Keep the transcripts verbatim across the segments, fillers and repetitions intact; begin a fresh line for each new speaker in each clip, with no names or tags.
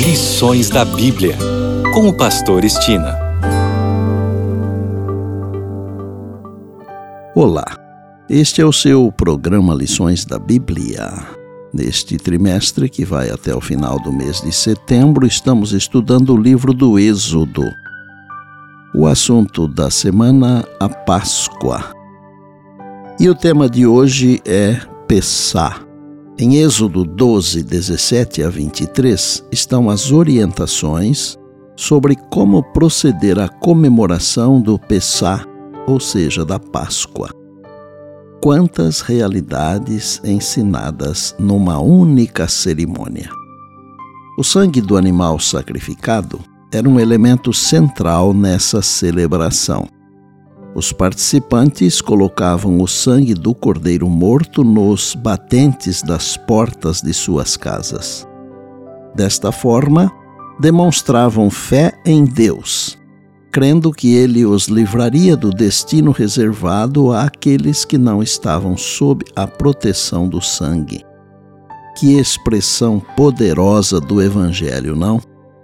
Lições da Bíblia, com o pastor Estina.
Olá, este é o seu programa Lições da Bíblia. Neste trimestre, que vai até o final do mês de setembro, estamos estudando o livro do Êxodo. O assunto da semana, a Páscoa. E o tema de hoje é Pessá. Em Êxodo doze, dezessete a vinte e três, estão as orientações sobre como proceder à comemoração do Pessá, ou seja, da Páscoa. Quantas realidades ensinadas numa única cerimônia. O sangue do animal sacrificado era um elemento central nessa celebração. Os participantes colocavam o sangue do cordeiro morto nos batentes das portas de suas casas. Desta forma, demonstravam fé em Deus, crendo que ele os livraria do destino reservado àqueles que não estavam sob a proteção do sangue. Que expressão poderosa do Evangelho, não?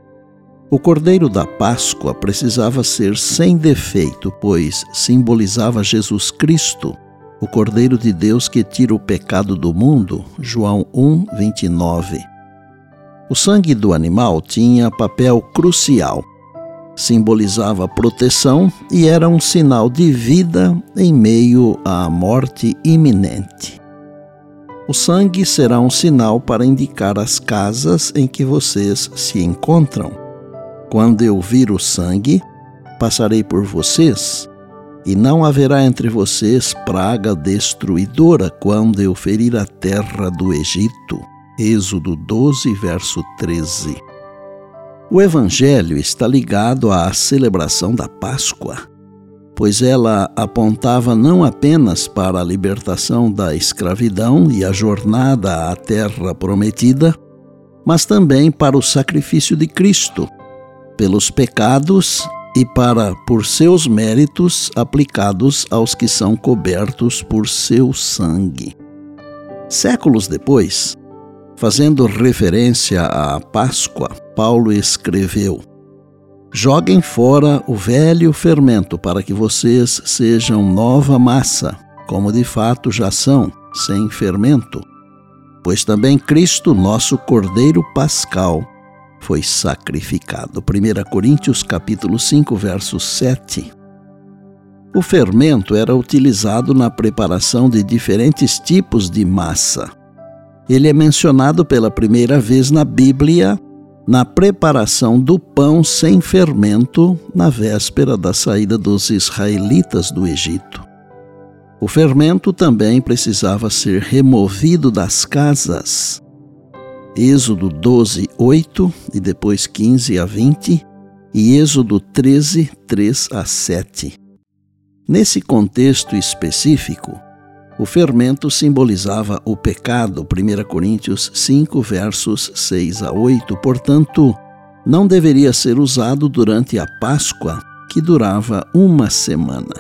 O Cordeiro da Páscoa precisava ser sem defeito, pois simbolizava Jesus Cristo, o Cordeiro de Deus que tira o pecado do mundo, João um, vinte e nove. O sangue do animal tinha papel crucial. Simbolizava proteção e era um sinal de vida em meio à morte iminente. O sangue será um sinal para indicar as casas em que vocês se encontram. Quando eu vir o sangue, passarei por vocês, e não haverá entre vocês praga destruidora quando eu ferir a terra do Egito. Êxodo doze, verso treze. O Evangelho está ligado à celebração da Páscoa, pois ela apontava não apenas para a libertação da escravidão e a jornada à terra prometida, mas também para o sacrifício de Cristo, pelos pecados e para, por seus méritos, aplicados aos que são cobertos por seu sangue. Séculos depois, fazendo referência à Páscoa, Paulo escreveu: joguem fora o velho fermento para que vocês sejam nova massa, como de fato já são, sem fermento. Pois também Cristo, nosso Cordeiro Pascal, foi sacrificado. primeira Coríntios capítulo cinco, verso sete. O fermento era utilizado na preparação de diferentes tipos de massa. Ele é mencionado pela primeira vez na Bíblia, na preparação do pão sem fermento, na véspera da saída dos israelitas do Egito. O fermento também precisava ser removido das casas. Êxodo doze, oito e depois quinze a vinte e Êxodo treze, três a sete. Nesse contexto específico, o fermento simbolizava o pecado, primeira Coríntios cinco, versos seis a oito, portanto, não deveria ser usado durante a Páscoa, que durava uma semana.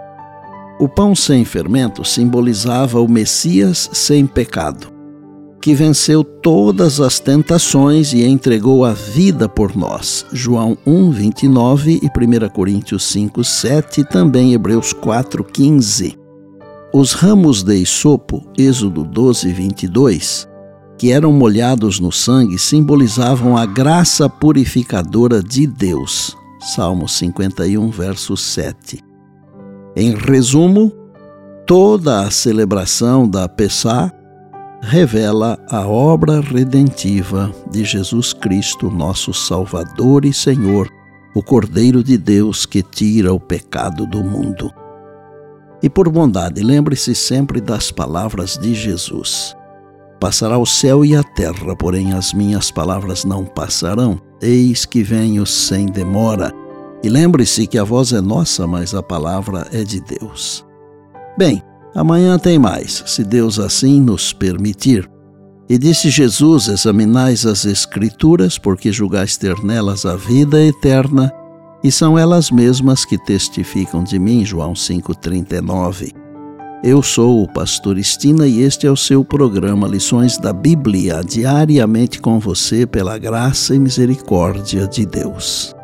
O pão sem fermento simbolizava o Messias sem pecado, que venceu todas as tentações e entregou a vida por nós. João um, vinte e nove e primeira Coríntios cinco, sete e também Hebreus quatro, quinze. Os ramos de hisopo, Êxodo doze, vinte e dois, que eram molhados no sangue, simbolizavam a graça purificadora de Deus. Salmo cinquenta e um, verso sete. Em resumo, toda a celebração da Pessá revela a obra redentiva de Jesus Cristo, nosso Salvador e Senhor, o Cordeiro de Deus que tira o pecado do mundo. E por bondade, lembre-se sempre das palavras de Jesus. Passará o céu e a terra, porém as minhas palavras não passarão. Eis que venho sem demora. E lembre-se que a voz é nossa, mas a palavra é de Deus. Bem, amanhã tem mais, se Deus assim nos permitir. E disse Jesus: examinais as Escrituras, porque julgais ter nelas a vida eterna, e são elas mesmas que testificam de mim. João cinco, trinta e nove. Eu sou o pastor Estina e este é o seu programa Lições da Bíblia, diariamente com você pela graça e misericórdia de Deus.